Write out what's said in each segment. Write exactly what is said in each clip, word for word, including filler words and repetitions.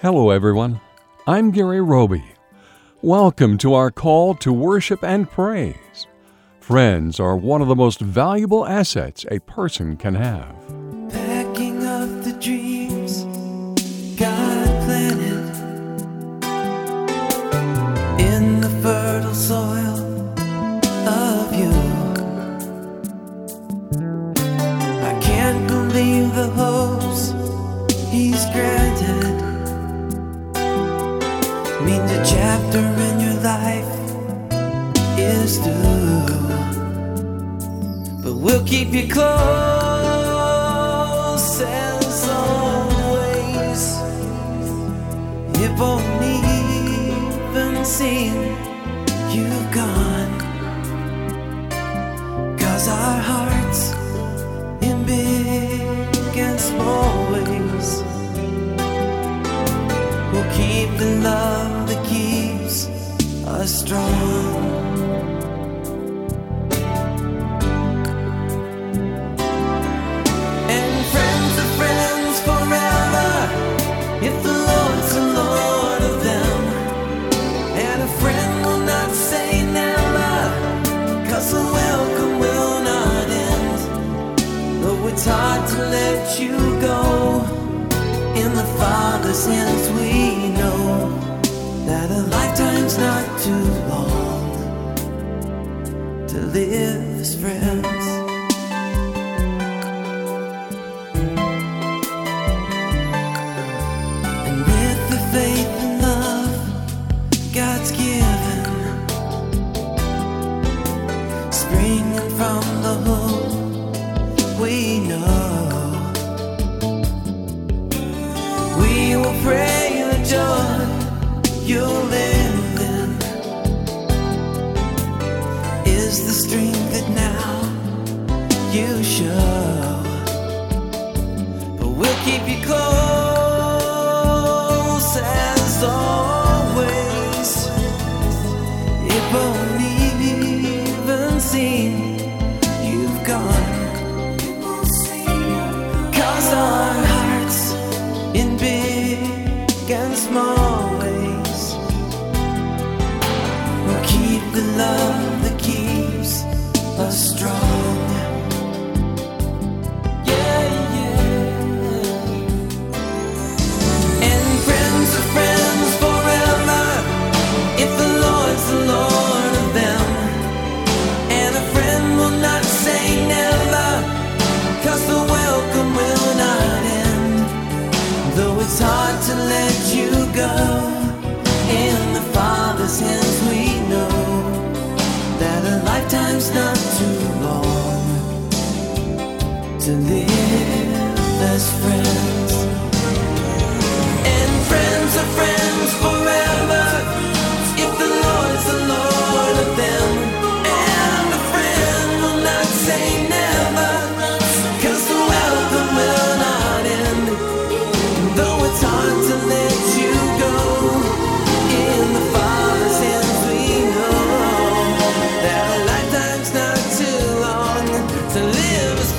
Hello, everyone. I'm Gary Roby. Welcome to our call to worship and praise. Friends are one of the most valuable assets a person can have. Packing up the dreams God planted in the fertile soil of you. I can't believe the hopes He's granted. Means a chapter in your life is through, but we'll keep you close as always. It won't even seem you've gone, 'cause our hearts in big and small ways will keep the love that keeps us strong. And friends are friends forever if the Lord's the Lord of them. And a friend will not say never, 'cause the welcome will not end. Though it's hard to let you go, in the Father's hands we know that a lifetime's not too long to live as friends. And with the faith and love God's given, springing from the hope we know, we will pray the joy you'll live in is the strength that now you show. But we'll keep you close as always. It won't even seem you've gone, 'cause our hearts in big and small ways will keep the love that keeps us strong. Yeah, yeah. And friends are friends forever if the Lord's the Lord of them. And a friend will not say never, 'cause the welcome will not end. Though it's hard to let you go, in the Father's hands we know that a lifetime's not too long to live as friends. And friends are friends forever if the Lord's the Lord of them. And a friend will not say never, 'cause the welcome will not end. Though it's hard to let you go, in the Father's hands we know that a lifetime's not too long to live as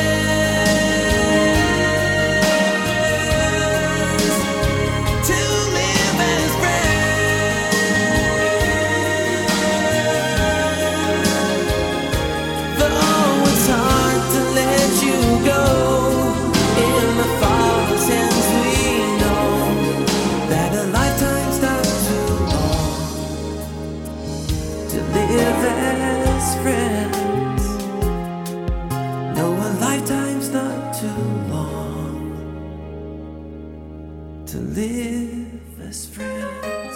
friends. To live as friends. Though it's hard to let you go, in the Father's hands we know that a lifetime's not too long to live as friends. No, a lifetime's not too long to live as friends.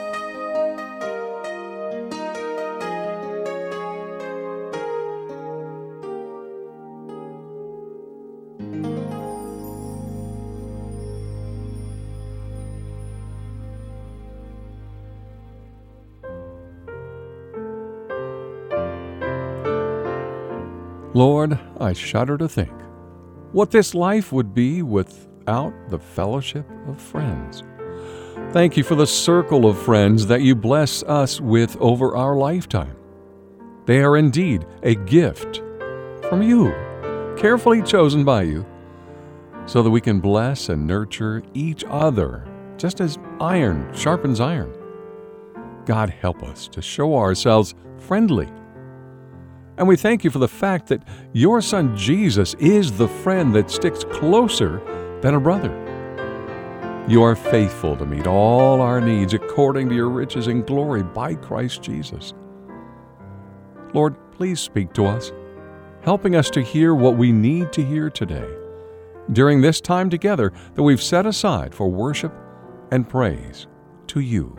Lord, I shudder to think what this life would be without the fellowship of friends. Thank you for the circle of friends that you bless us with over our lifetime. They are indeed a gift from you, carefully chosen by you, so that we can bless and nurture each other just as iron sharpens iron. God, help us to show ourselves friendly. And we thank you for the fact that your Son Jesus is the friend that sticks closer than a brother. You are faithful to meet all our needs according to your riches and glory by Christ Jesus. Lord, please speak to us, helping us to hear what we need to hear today during this time together that we've set aside for worship and praise to you.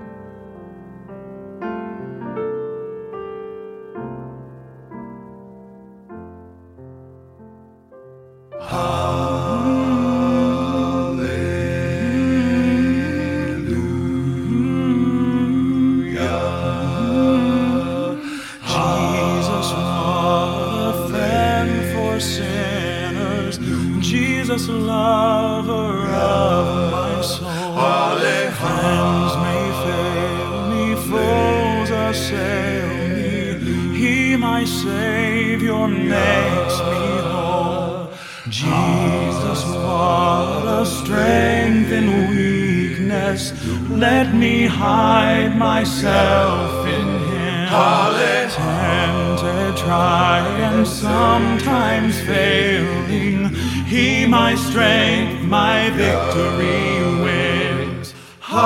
Jesus, lover of my soul. Friends may fail me, foes assail me. He, my Savior, makes me whole. Jesus, what a strength in weakness. Let me hide myself in Him. Tempted, tried, and sometimes failing, He, my strength, my victory wins.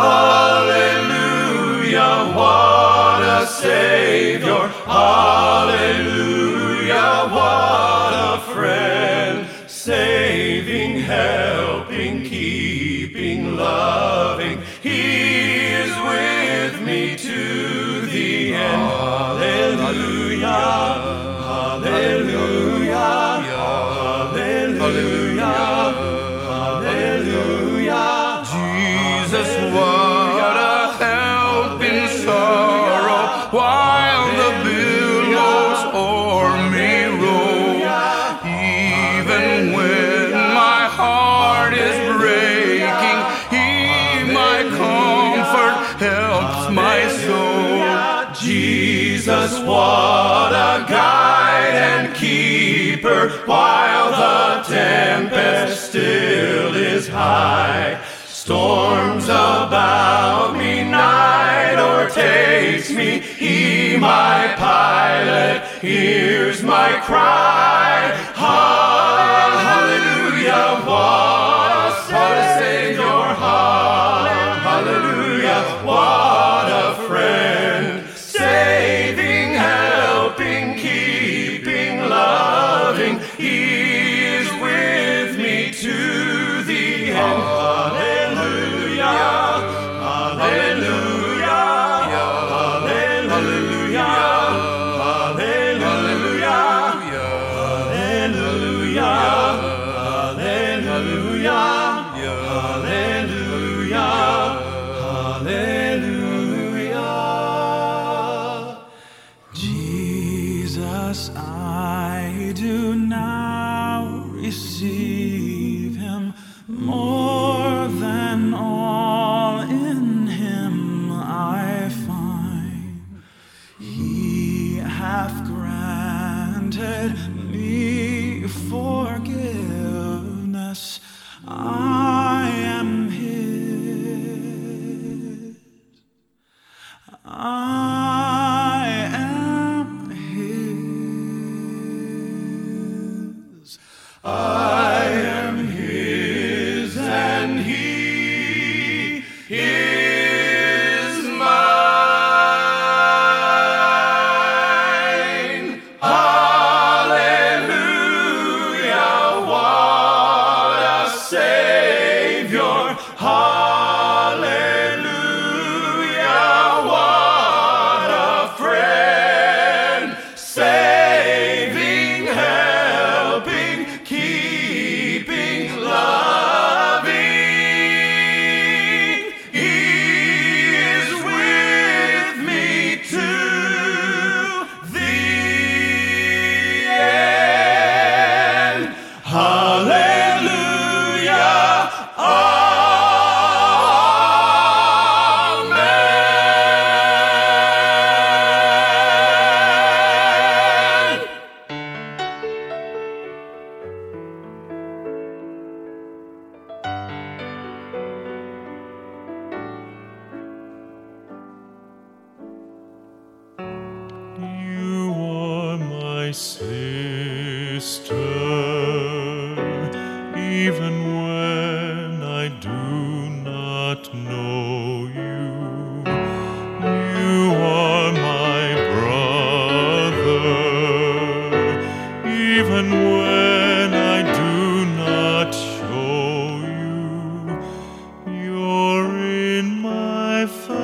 Hallelujah, what a Savior. Hallelujah, what a friend. Saving, helping, keeping, loving. He is with me to the end. Hallelujah, hallelujah, hallelujah, hallelujah. Jesus, what a help in sorrow, while the billows o'er me roll. Even when my heart is breaking, He, my comfort, helps my soul. Jesus, what a guide and keeper, while the tempest still is high. Storms about me, night o'ertakes me. He, my pilot, hears my cry. Hallelujah, what a Savior. Hallelujah, what a friend. Saving, helping, keeping, loving. He is with me to the end. Hallelujah, hallelujah, hallelujah, hallelujah, hallelujah, hallelujah, hallelujah. Jesus, I do now receive Him. More than all in Him I find. He hath granted me forgiveness. I am His. I am His. I am His, and He is mine. Hallelujah, what a Savior. Hallelujah, what a friend. Saving, helping, keeping, loving. He is with me to the end. Hallelujah, even when I do not know you. You are my brother, even when I do not show you. You're in my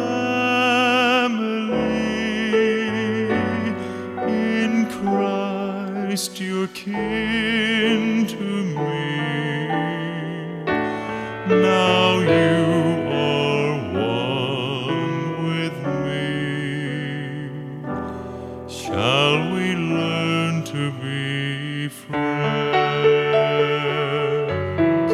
family, in Christ you're kin to me. Now you are one with me. Shall we learn to be friends?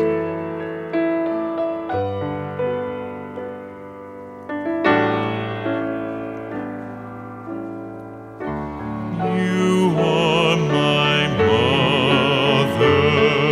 You are my mother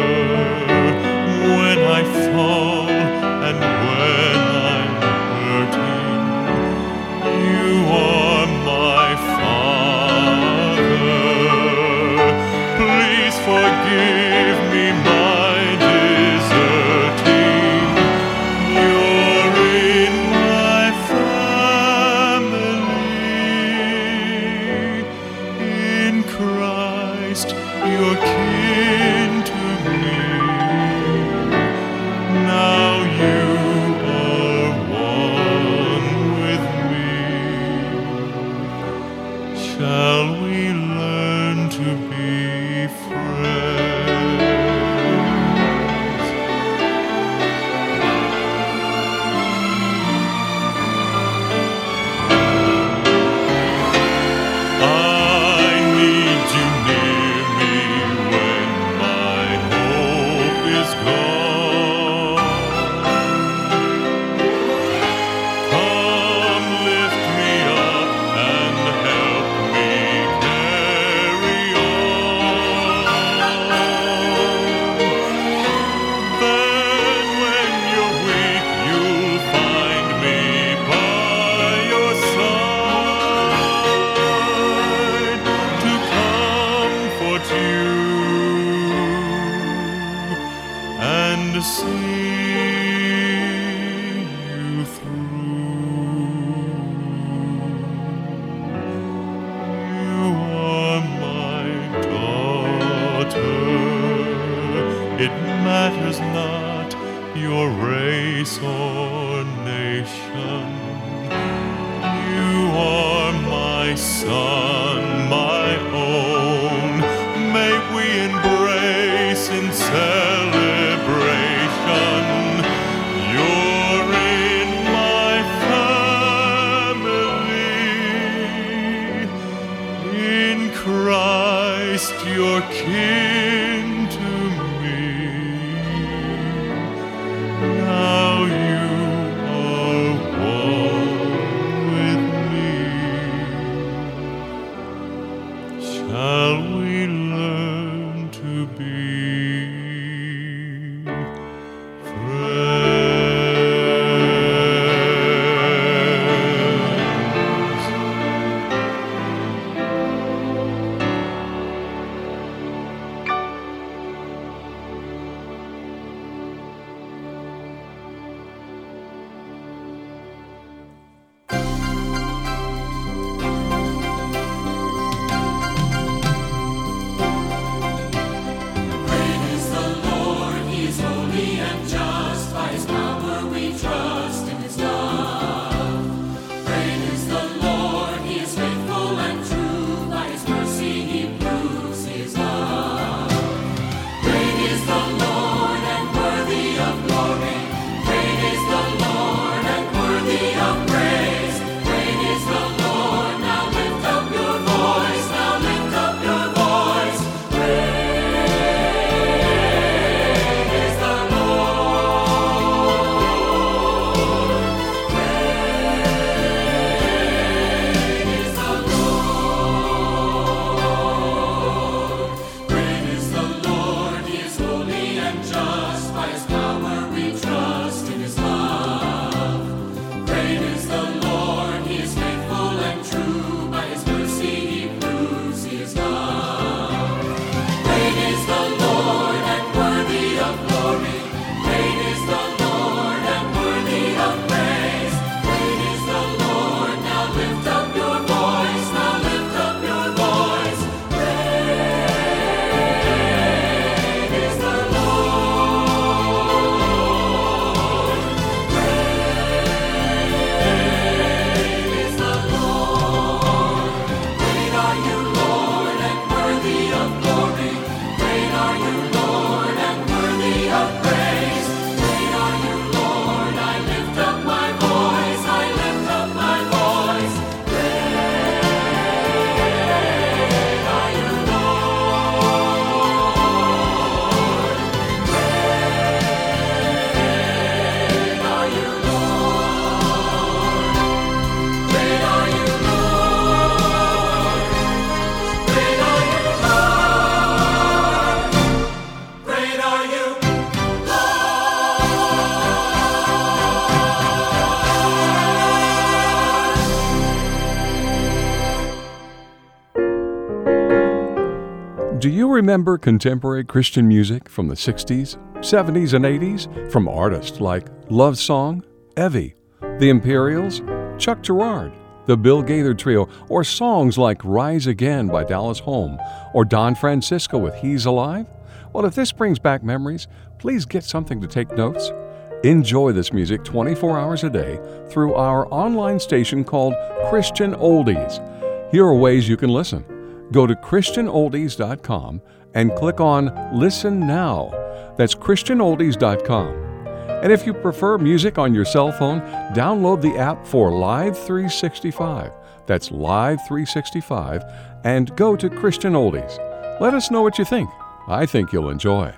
when I fall and when I'm hurting. You are my father. Please forgive me my deserting. You're in my family. In Christ, you're kin to me. Now you are one with me. Shall we learn to be friends? I need you near me when my hope is gone. Come lift me up and help me carry on. Then when you're weak, you'll find me by your side to comfort you and see you through. You are my daughter. It matters not your race or nation. You are my son, my own. May we embrace in celebration. You're in my family. In Christ, you're kin to me. Now you are one with me. Shall we learn to be Do you remember contemporary Christian music from the sixties, seventies, and eighties from artists like Love Song, Evie, The Imperials, Chuck Girard, the Bill Gaither Trio, or songs like Rise Again by Dallas Holm, or Don Francisco with He's Alive? Well, if this brings back memories, please get something to take notes. Enjoy this music twenty-four hours a day through our online station called Christian Oldies. Here are ways you can listen. Go to Christian Oldies dot com and click on Listen Now. That's Christian Oldies dot com. And if you prefer music on your cell phone, download the app for Live three sixty-five. That's Live three sixty-five, and go to Christian Oldies. Let us know what you think. I think you'll enjoy it.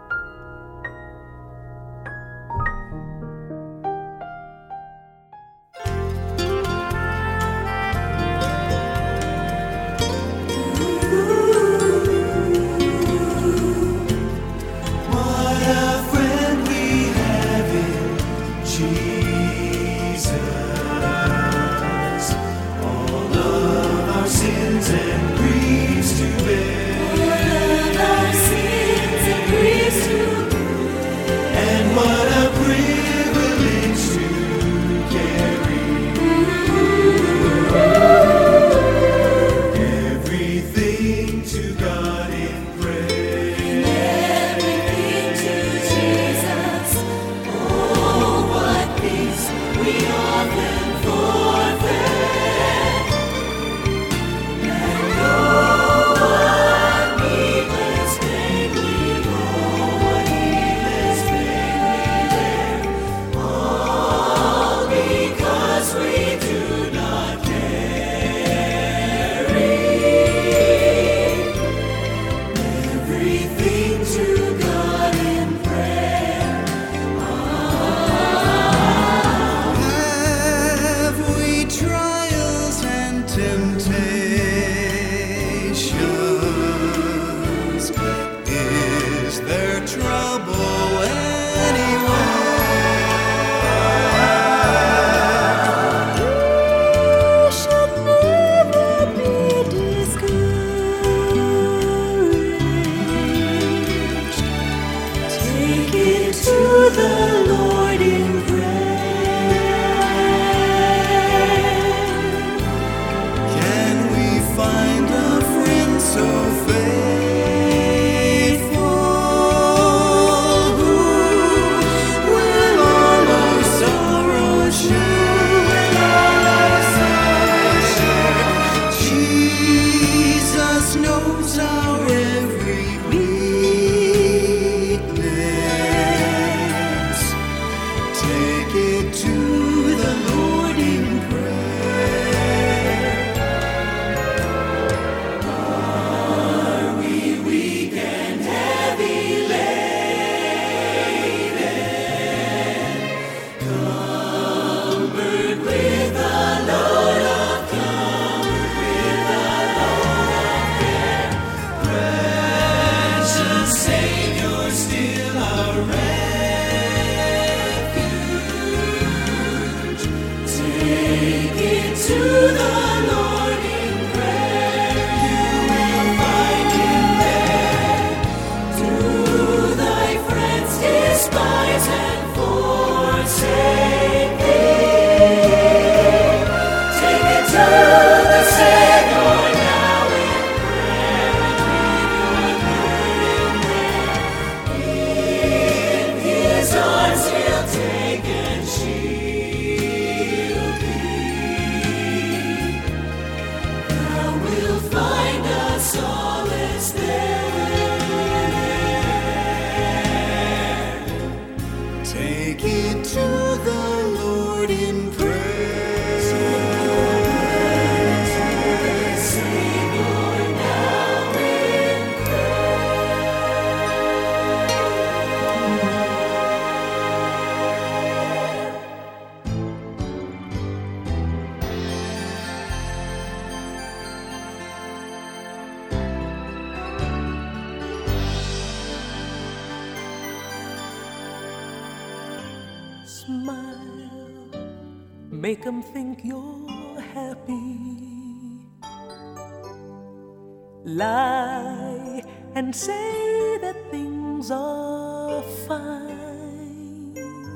Smile, make them think you're happy. lie and say that things are fine,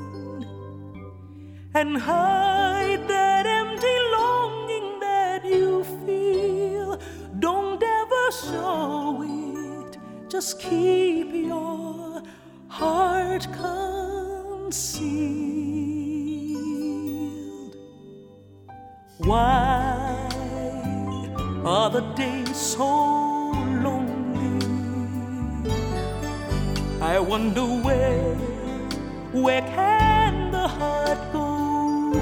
and hide that empty longing that you feel. Don't ever show it, just keep your heart concealed. Why are the days so lonely? I wonder where, where can the heart go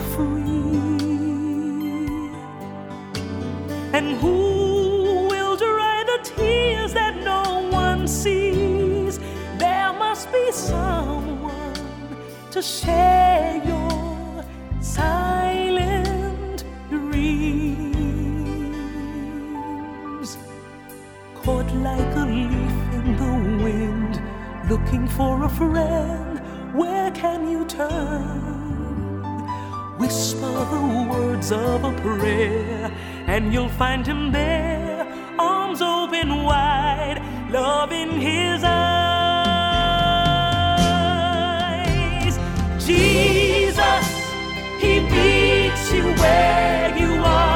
free? And who will dry the tears that no one sees? There must be someone to share your silent dreams. Caught like a leaf in the wind, looking for a friend, where can you turn? Whisper the words of a prayer, and you'll find him there, arms open wide, love in his eyes. Jesus, he meets you where you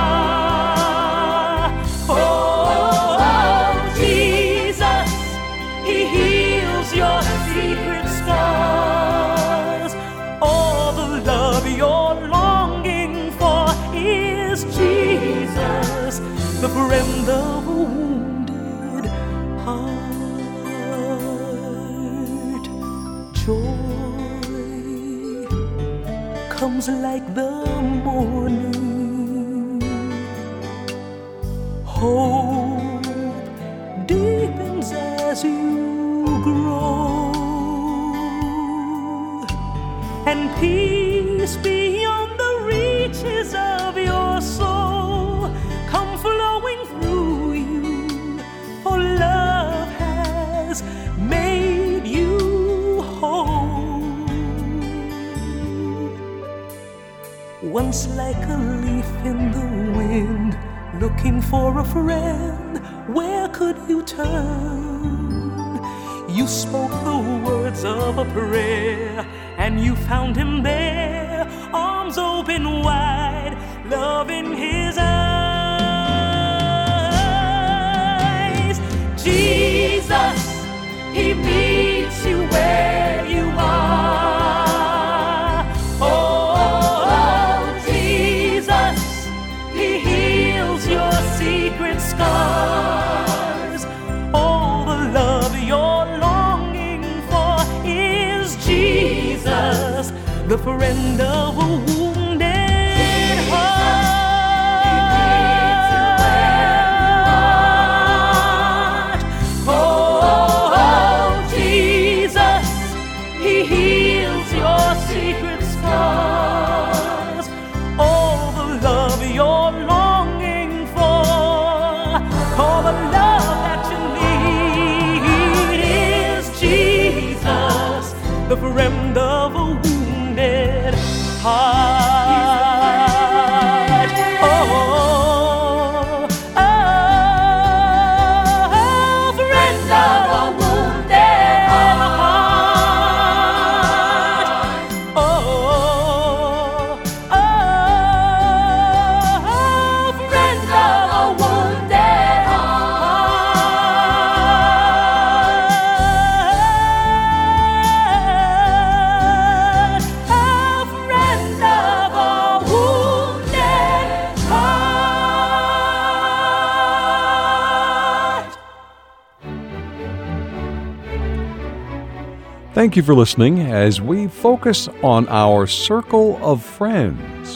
are. Oh, Jesus, he heals your secret scars. All the love you're longing for is Jesus, the friend of a wounded heart. Joy comes like the morning. Hope deepens as you grow, and peace beyond the reaches of your soul come flowing through you, for love has made you whole. Once like a leaf in the wind, looking for a friend, where could you turn? You spoke the words of a prayer, and you found him there, arms open wide, love in his eyes. Jesus, he meets you where you are. Oh, Jesus, he heals your secret scars. All the love you're longing for is Jesus, the friend of a wounded heart. Oh, Jesus, he heals your secret scars. All the love you're longing for, all the love that you need is Jesus, the friend of a wounded heart. Oh, oh, friend of a wounded heart. Oh, oh, friend of a wounded heart. A friend of a wounded heart. Thank you for listening as we focus on our circle of friends.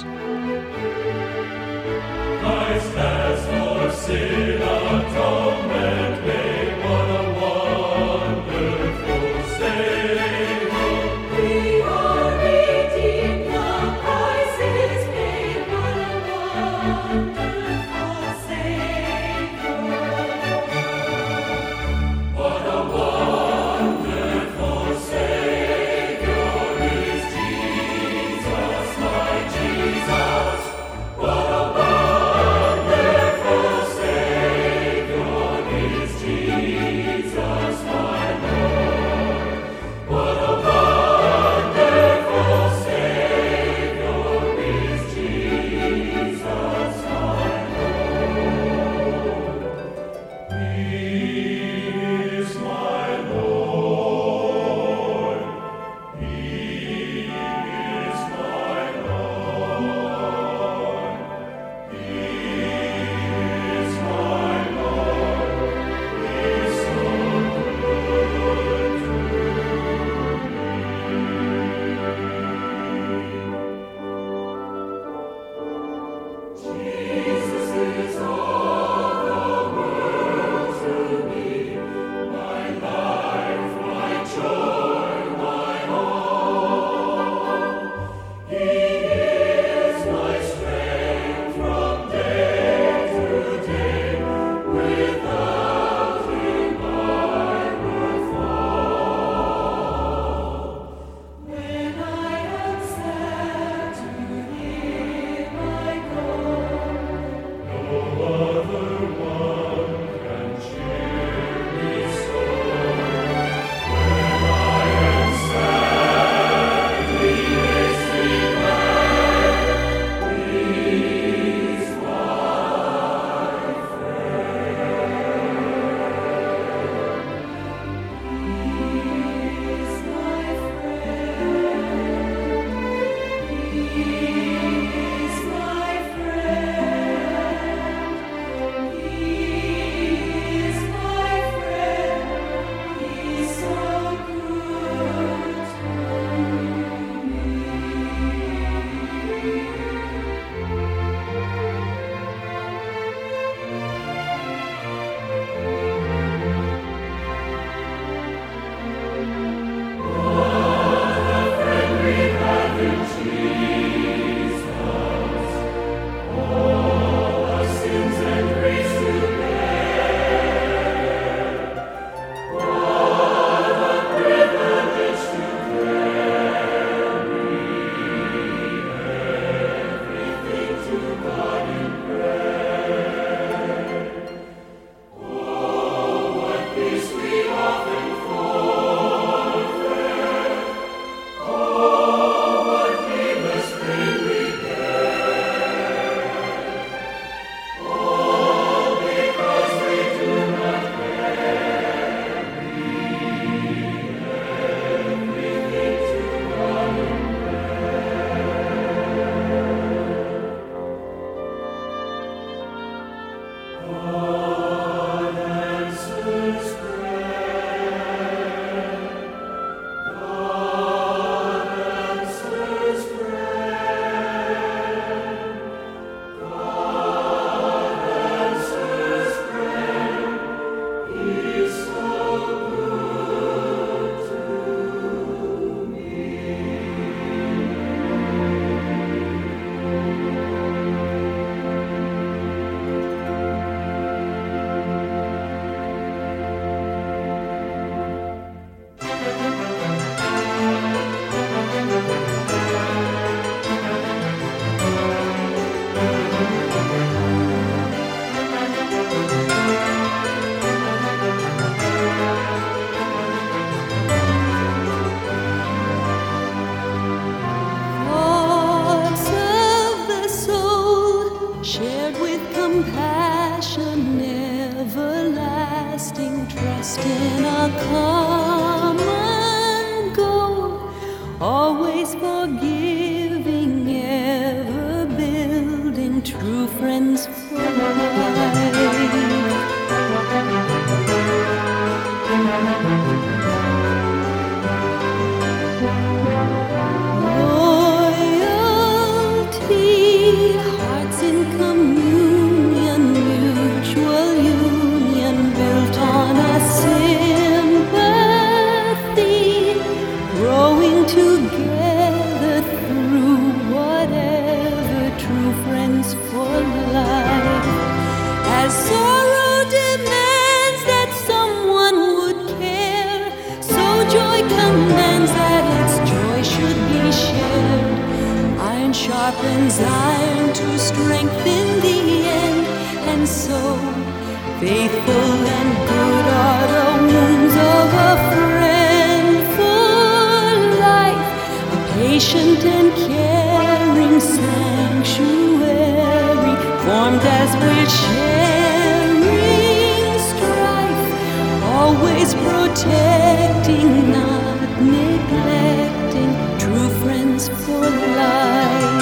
Christ has for sin atonement made. What a wonderful Savior. We are redeemed, the price is paid. What a wonderful Savior. What a wonderful Savior is Jesus, my Jesus. always forgiving, ever building, true friends for life. Loyalty, hearts in communion, mutual union built on a sympathy, growing together through whatever, true friends for life. As sorrow demands that someone would care, so joy commands that its joy should be shared. Iron sharpens iron to strengthen the end, and so faithful and good are the wounds of a friend for life, a patient and caring sanctuary, formed as we're sharing strife, always protecting, not neglecting, true friends for life.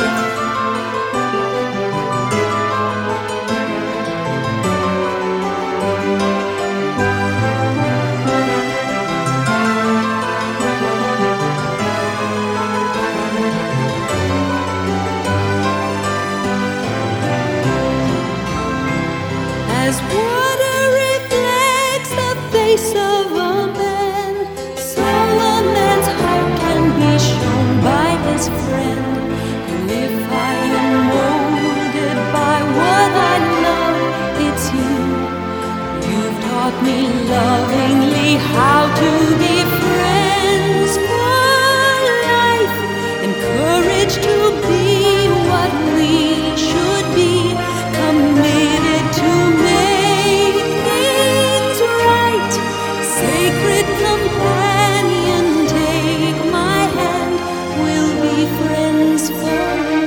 As water reflects the face of a man, so a man's heart can be shown by his friend. And if I am molded by what I love, it's you. You've taught me lovingly how to be friends for life, encouraged to be what we should be, committed to make things right. Sacred companion, take my hand, we'll be friends for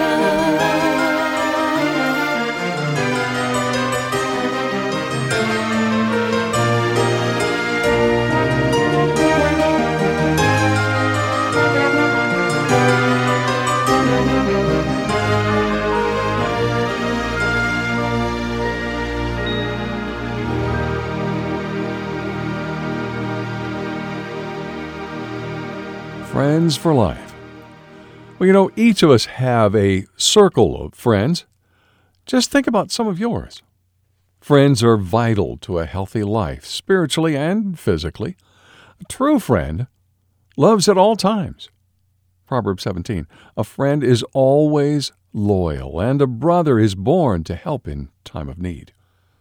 Friends for life. Well, you know, each of us have a circle of friends. Just think about some of yours. Friends are vital to a healthy life, spiritually and physically. A true friend loves at all times. Proverbs seventeen, a friend is always loyal, and a brother is born to help in time of need.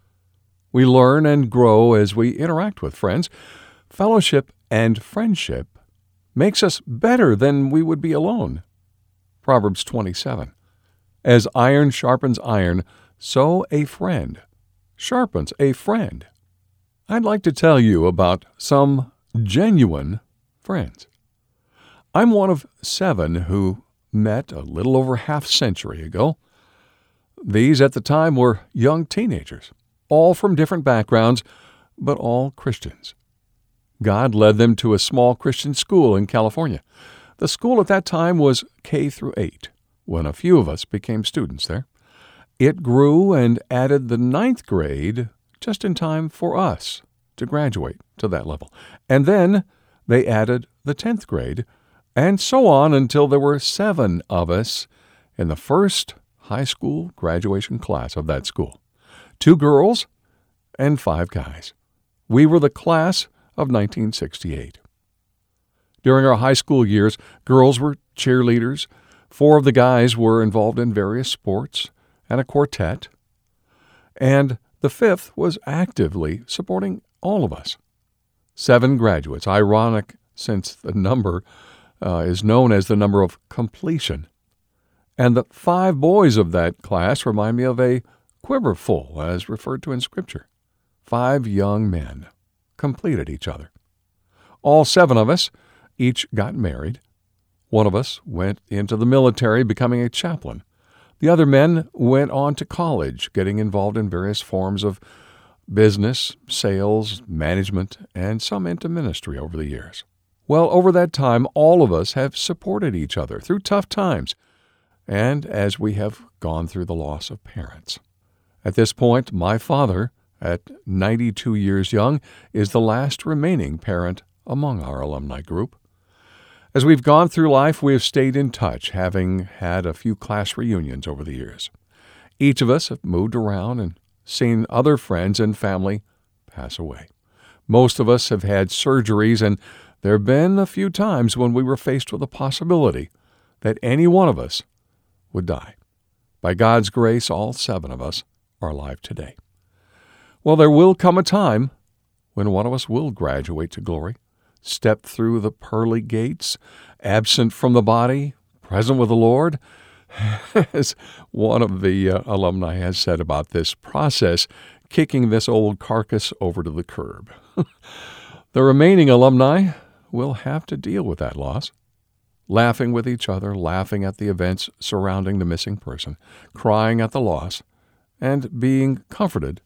We learn and grow as we interact with friends. Fellowship and friendship makes us better than we would be alone. Proverbs twenty-seven, as iron sharpens iron, so a friend sharpens a friend. I'd like to tell you about some genuine friends. I'm one of seven who met a little over half century ago. These at the time were young teenagers, all from different backgrounds, but all Christians. God led them to a small Christian school in California. The school at that time was K through eight, when a few of us became students there. It grew and added the ninth grade just in time for us to graduate to that level. And then they added the tenth grade, and so on until there were seven of us in the first high school graduation class of that school. Two girls and five guys. We were the class of nineteen sixty-eight. During our high school years, girls were cheerleaders. Four of the guys were involved in various sports and a quartet. And the fifth was actively supporting all of us. Seven graduates, ironic since the number uh, is known as the number of completion. And the five boys of that class remind me of a quiverful, as referred to in Scripture. Five young men completed each other. All seven of us each got married. One of us went into the military, becoming a chaplain. The other men went on to college, getting involved in various forms of business, sales, management, and some into ministry over the years. Well, over that time, all of us have supported each other through tough times, and as we have gone through the loss of parents. At this point, my father, at ninety-two years young, is the last remaining parent among our alumni group. As we've gone through life, we have stayed in touch, having had a few class reunions over the years. Each of us have moved around and seen other friends and family pass away. Most of us have had surgeries, and there have been a few times when we were faced with the possibility that any one of us would die. By God's grace, all seven of us are alive today. Well, there will come a time when one of us will graduate to glory, step through the pearly gates, absent from the body, present with the Lord. As one of the uh, alumni has said about this process, kicking this old carcass over to the curb. The remaining alumni will have to deal with that loss, laughing with each other, laughing at the events surrounding the missing person, crying at the loss, and being comforted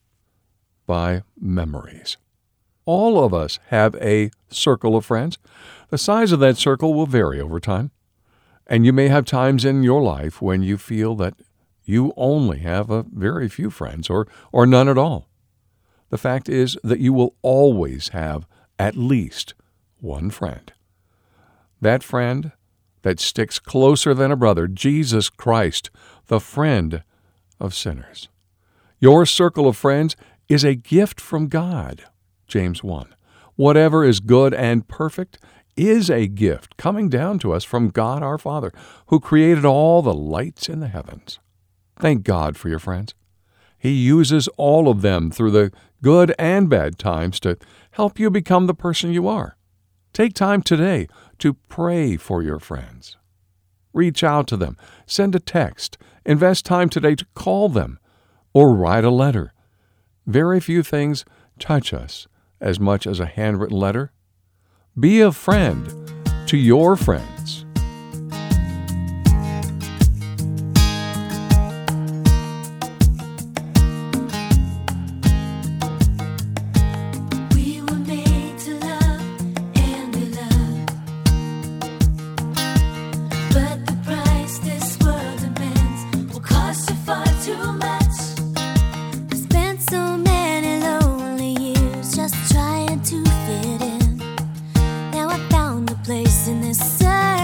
by memories. All of us have a circle of friends. The size of that circle will vary over time, and you may have times in your life when you feel that you only have a very few friends or, or none at all. The fact is that you will always have at least one friend. That friend that sticks closer than a brother, Jesus Christ, the friend of sinners. Your circle of friends is a gift from God, James one. Whatever is good and perfect is a gift coming down to us from God our Father, who created all the lights in the heavens. Thank God for your friends. He uses all of them through the good and bad times to help you become the person you are. Take time today to pray for your friends. Reach out to them, send a text, invest time today to call them, or write a letter. Very few things touch us as much as a handwritten letter. Be a friend to your friends. We were made to love and be loved, but the price this world demands will cost you far too much. I spent so many lonely years just trying to fit in. Now I found a place in this sun.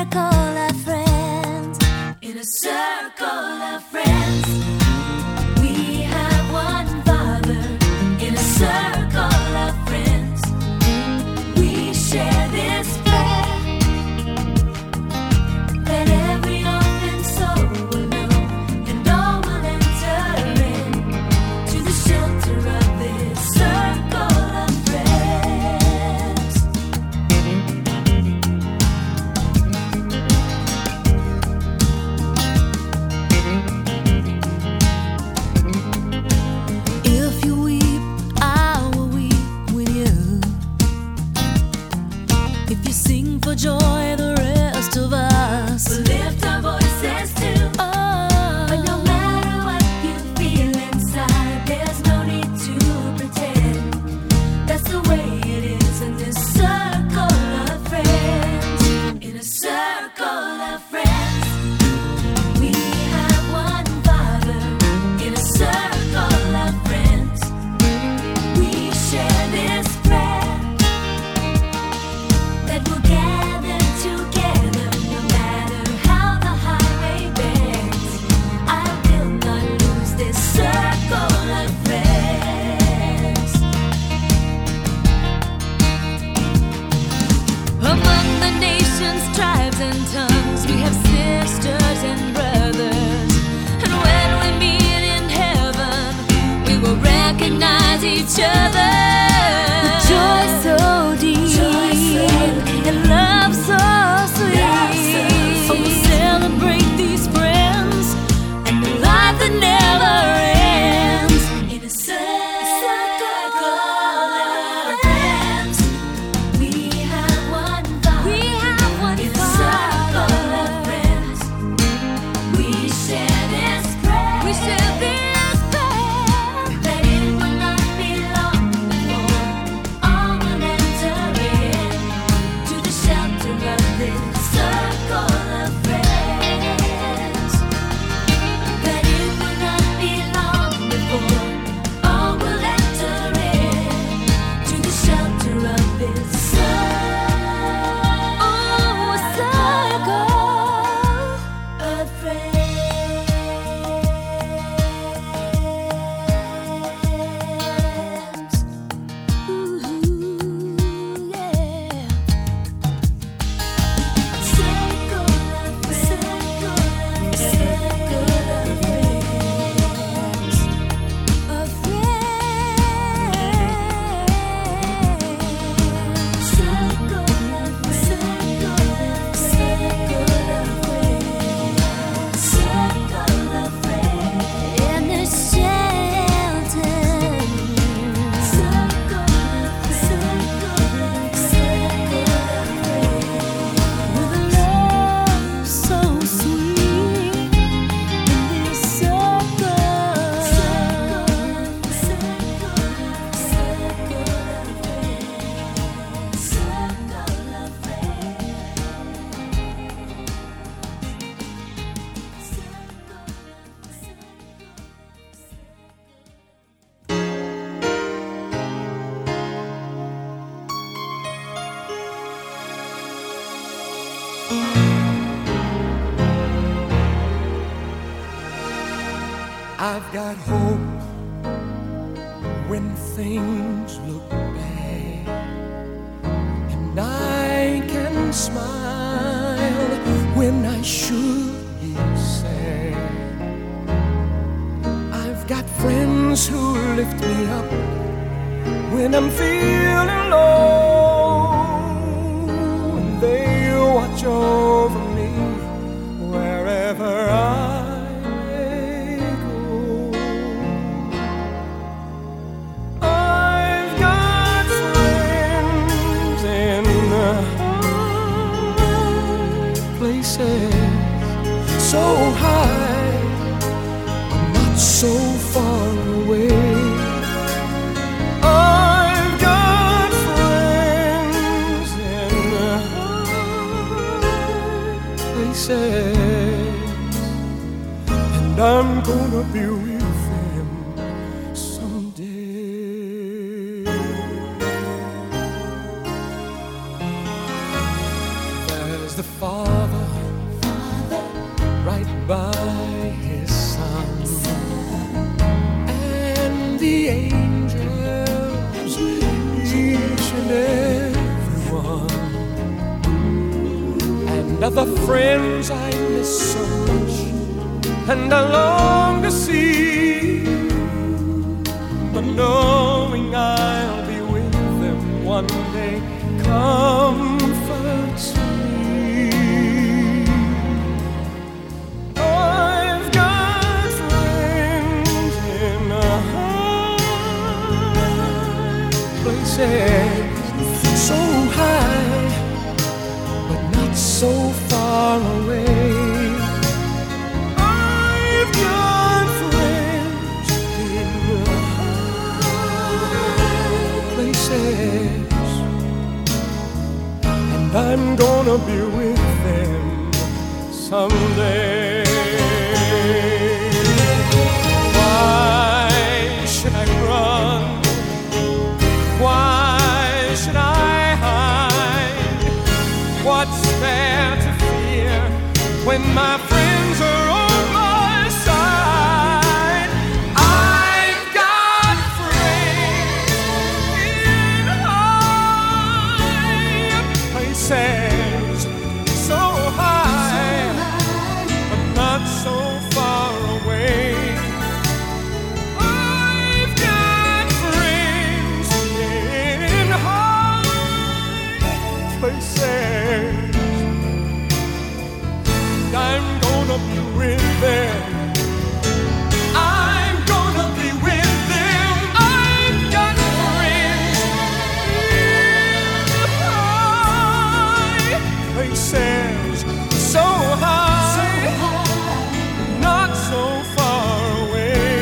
I've got hope when things look bad, and I can smile when I should be sad. I've got friends who lift me up when I'm feeling low, and they watch over me wherever I so high, but not so far away. I've got friends in high places, and I'm gonna be with them someday. There's the Father right by his Son, and the angels, each and every one, and other friends I miss so much, and I long to see, but knowing I'll be with them one day comforts me. So high, but not so far away. I've got friends in high places, and I'm gonna be with them someday. Why should I run? Why should I hide? What's there to fear when my friends are on my side? I've got friends in high places, so high, but not so far away. I'm gonna be with them. I'm gonna be with them. I've got friends in high places, so high, not so far away.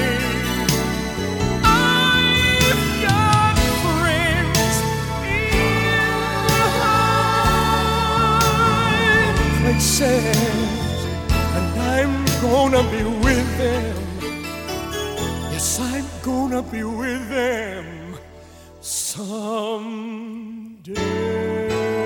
I've got friends in high places, I'm gonna be with them. Yes, I'm gonna be with them someday.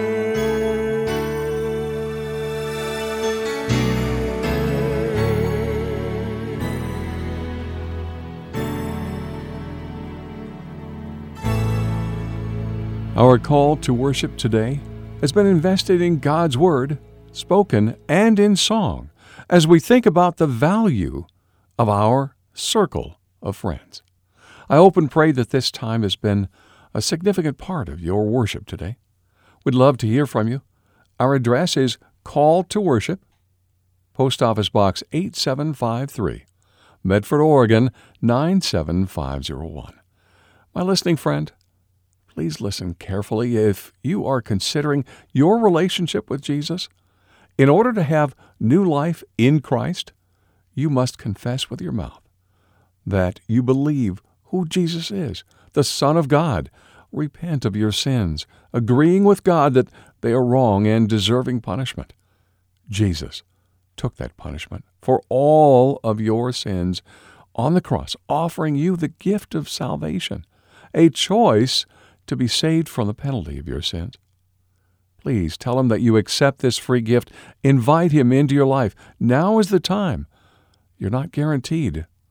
Our call to worship today has been invested in God's Word, spoken and in song, as we think about the value of our circle of friends. I hope and pray that this time has been a significant part of your worship today. We'd love to hear from you. Our address is Call to Worship, Post Office Box eight seven five three, Medford, Oregon nine seven five zero one. My listening friend, please listen carefully. If you are considering your relationship with Jesus, in order to have new life in Christ, you must confess with your mouth that you believe who Jesus is, the Son of God. Repent of your sins, agreeing with God that they are wrong and deserving punishment. Jesus took that punishment for all of your sins on the cross, offering you the gift of salvation, a choice to be saved from the penalty of your sins. Please tell him that you accept this free gift. Invite him into your life. Now is the time. You're not guaranteed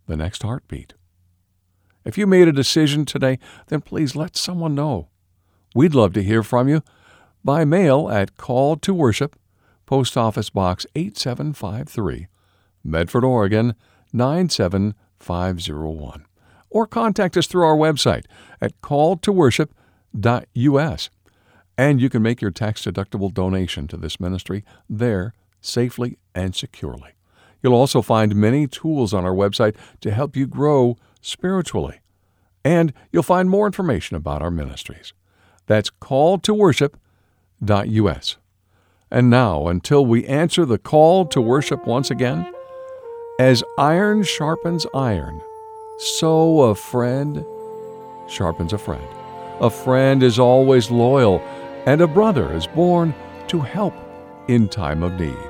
the next heartbeat. If you made a decision today, then please let someone know. We'd love to hear from you by mail at Call to Worship, Post Office Box eight seven five three, Medford, Oregon nine seven five zero one. Or contact us through our website at call to worship dot U S. And you can make your tax-deductible donation to this ministry there safely and securely. You'll also find many tools on our website to help you grow spiritually. And you'll find more information about our ministries. That's call to worship dot U S. And now, until we answer the call to worship once again, as iron sharpens iron, so a friend sharpens a friend. A friend is always loyal, and a brother is born to help in time of need.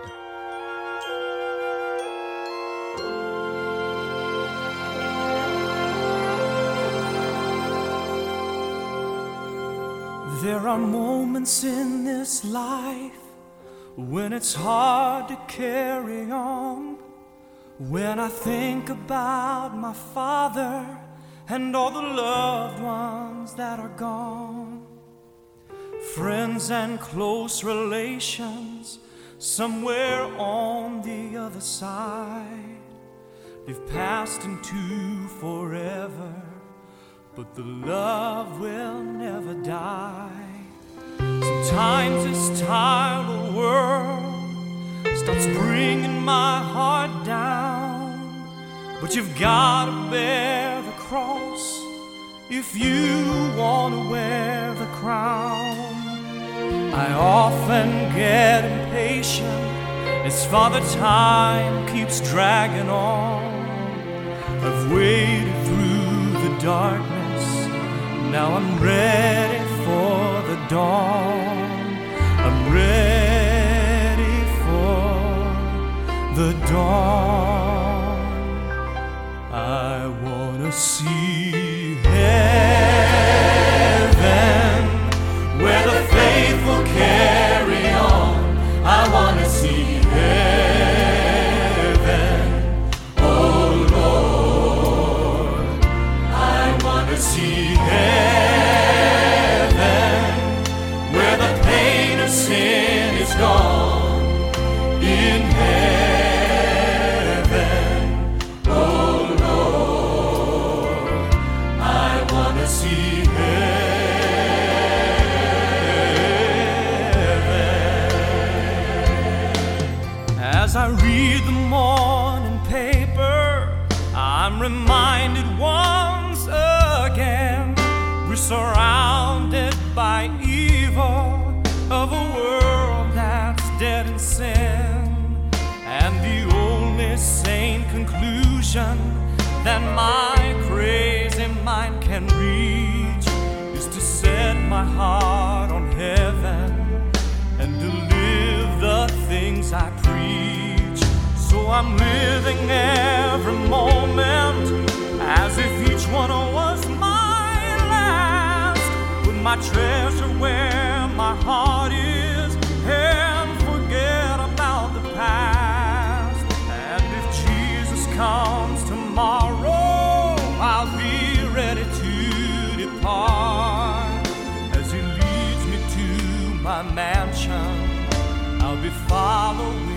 There are moments in this life when it's hard to carry on. When I think about my father and all the loved ones that are gone, friends and close relations somewhere on the other side, they've passed into forever, but the love will never die. Sometimes this tired old world starts bringing my heart down, but you've got to bear the cross if you want to wear the crown. I often get impatient as Father Time keeps dragging on. I've waded through the darkness, now I'm ready for the dawn. I'm ready for the dawn. I wanna see heaven where the faithful carry on. I wanna see heaven, oh Lord. I wanna see heaven where the pain of sin is gone. In heaven, oh Lord, I wanna see heaven. As I read the morning paper, I'm reminded once again we're surrounded by evil, of a world that's dead in sin. And the only sane conclusion that my crazy mind can reach is to set my heart on heaven and to live the things I preach. So I'm living every moment as if each one was my last. Put my treasure where my heart is and forget about the past. And if Jesus comes tomorrow, I'll be ready to depart. As he leads me to my mansion, I'll be following